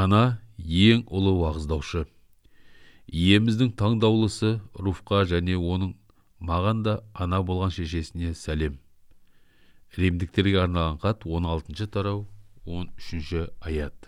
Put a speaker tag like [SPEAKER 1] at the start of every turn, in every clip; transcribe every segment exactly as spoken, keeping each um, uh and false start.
[SPEAKER 1] Ана ең ұлы уағыздаушы. Иеміздің таңдаулысы Руфқа және оның маған да ана болған шешесіне сәлем. Римдіктерге арналған хат он алтыншы тарау он үшінші аят.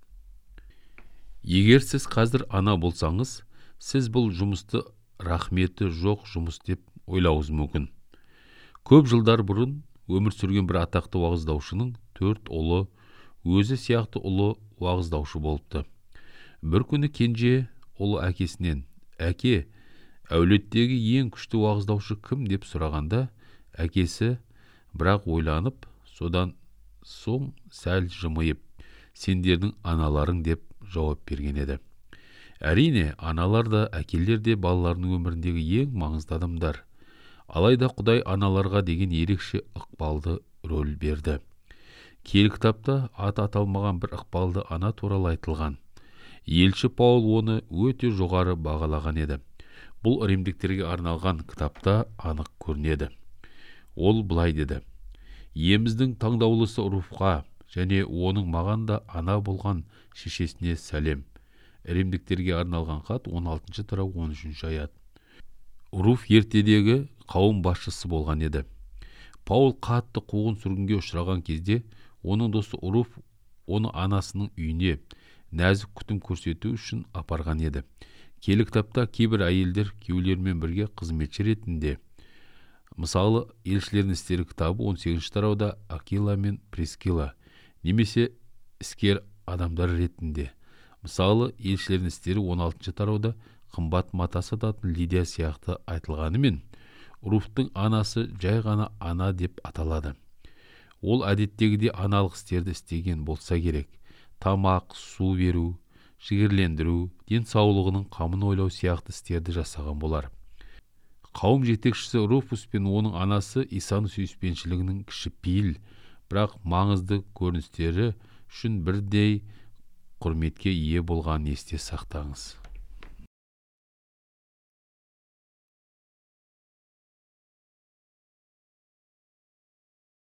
[SPEAKER 1] Егер сіз қазір ана болсаңыз, сіз бұл жұмысты рахметі жоқ жұмыс деп ойлауыңыз мүмкін. Көп жылдар бұрын өмір сүрген бір атақты уағыздаушының төрт ұлы өзі сияқты ұлы уағыздаушы болыпты. Бір күні кенже ұлы әкесінен: «Әке, әулеттегі ең күшті уағыздаушы кім?» деп сұрағанда, әкесі бірақ ойланып, содан соң сәл жымиып: «Сендердің аналарың» деп жауап берген еді. Әрине, аналар да, әкелер де балаларының өміріндегі ең маңызды адамдар. Алайда Құдай аналарға деген ерекше ықпалды рөл берді. Киелі кітапта аты аталмаған бір ықпалды ана туралы айтылған. Елші Паул оны өте жоғары бағалаған еді. Бұл римдіктерге арналған кітапта анық көрінеді. Ол былай деді: «Иеміздің таңдаулысы Руфқа және оның маған да ана болған шешесіне сәлем». Римдіктерге арналған хат он алтыншы тарау он үшінші аят. Руф ертедегі қауым басшысы болған еді. Паул қатты қуғын сүргінге ұшыраған кезде оның досы Руф оны анасының үйіне нәзік күтім көрсету үшін апарған еді. Киелі кітапта кейбір әйелдер күйеулерімен бірге қызметші ретінде, мысалы Елшілердің істері кітабы он сегізінші тарауда Акила мен Прискила, немесе іскер адамдар ретінде, мысалы Елшілердің істері он алтыншы тарауда қымбат мата сататын Лидия сияқты айтылғанымен, Руфтың анасы жай ғана ана деп аталады. Ол әдеттегідей аналық істерді істеген болса керек: тамақ, су беру, жігерлендіру, денсаулығының қамын ойлау сияқты істерді жасаған болар. Қауым жетекшісі Руфус пен оның анасы Исаның сүйіспеншілігінің кішіпейіл, бірақ маңызды көріністері үшін бірдей құрметке ие болғанын есте сақтаңыз.